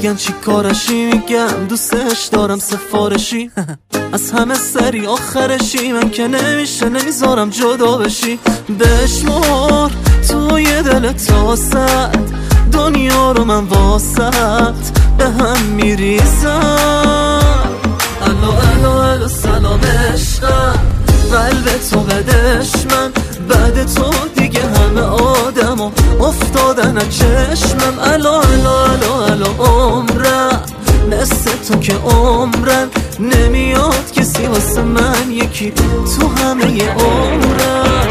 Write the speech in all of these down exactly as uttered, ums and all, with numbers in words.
میگن چی کارشی، میگم دوستش دارم سفارشی. از همه سری آخرشی، من که نمیشه نمیذارم جدا بشی. بشمار توی دل تاست دنیا رو من واسط به هم میریزم. الو الو الو سلام عشقم، قلب تو بدش من، بعد تو دیگه همه آدم افتادن از چشمم. الو الو الو الو عمرم، مثل تو که عمرن نمیاد کسی واسه من، یکی تو همه ی عمرم.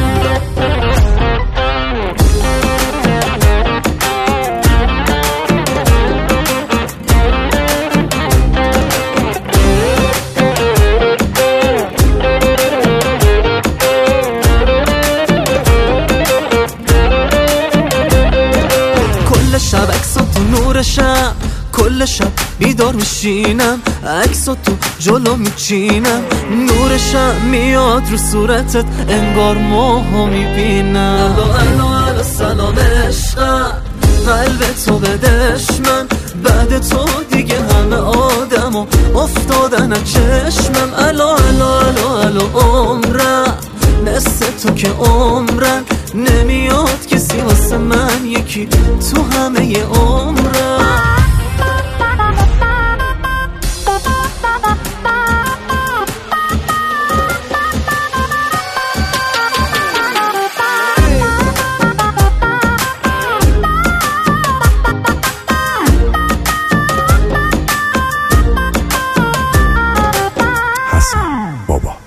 شب عکسو تو نورشم، کل شب بیدار میشینم، عکسو تو جلو میچینم، نورشم میاد رو صورتت انگار ماهو میبینم. الو الو الو سلام عشقم، قلب تو بدش من، بعد تو دیگه همه آدم افتادن از چشمم. الو الو الو الو عمرم، مثل تو که عمرن نمیاد کسی واسه من، یکی تو همه ی عمرم. حسن بابا.